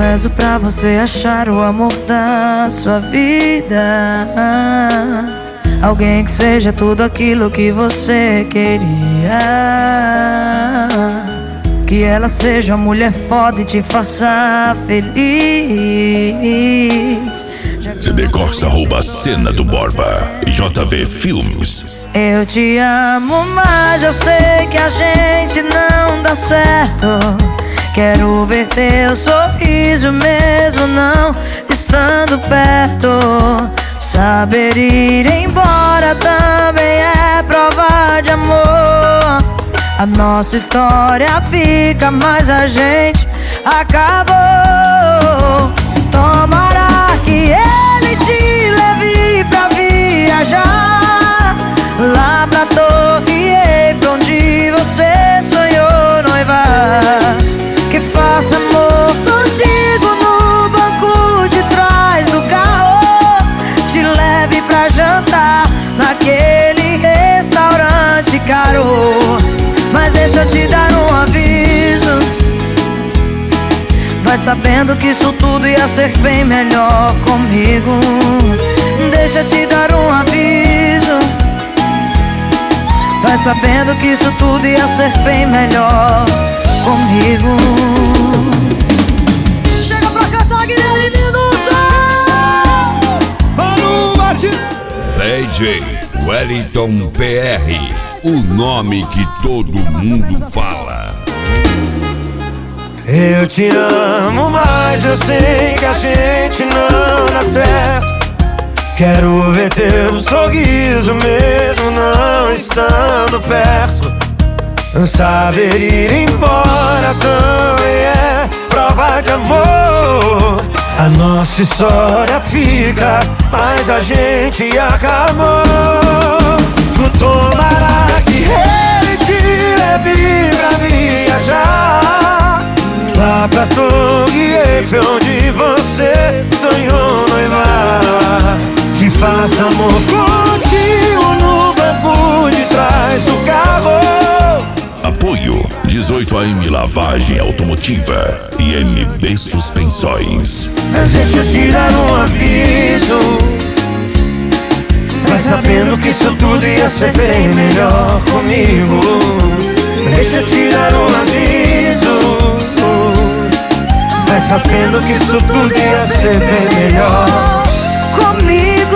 rezo pra você achar o amor da sua vida. Alguém que seja tudo aquilo que você queria. Que ela seja uma mulher foda e te faça feliz. CD Corsa rouba cena do Borba e JV Filmes. Eu te amo, mas eu sei que a gente não dá certo. Quero ver teu sorriso mesmo não estando perto. Saber ir embora também é prova de amor. A nossa história fica, mas a gente acabou. Tomara que ele te leve pra viajar lá pra Torre Eiffel, onde você sonhou noivar. Que faça amor contigo no banco de trás do carro. Te leve pra jantar naquele restaurante caro. Mas deixa eu te dar um aviso. Vai sabendo que isso tudo ia ser bem melhor comigo. Deixa eu te dar um aviso. Vai sabendo que isso tudo ia ser bem melhor comigo. Chega pra cantar, Guilherme Minuto! Mano Martins! DJ Wellington PR, o nome que todo mundo fala. Eu te amo, mas eu sei que a gente não dá certo. Quero ver teu sorriso mesmo não estando perto. Saber ir embora também é prova de amor. A nossa história fica, mas a gente acabou. Tomara que ele te leve pra viajar lá pra Torre Eiffel, onde você sonhou noivar. Que faça amor contigo no banco de trás do carro. Apoio 18AM Lavagem Automotiva e MB Suspensões. Mas deixa eu te dar um aviso. Vai sabendo que isso tudo ia ser bem melhor comigo. Deixa eu te dar um aviso. Vai sabendo que isso tudo ia ser bem melhor comigo.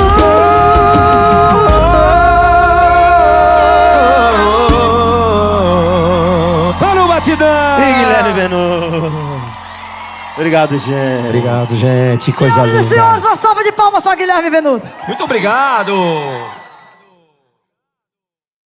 Para o batidão! E Guilherme Venuto. Obrigado, gente. Obrigado, gente. Coisa Senhoras e linda. senhores, uma salva de palmas só, Guilherme Venuto. Muito obrigado.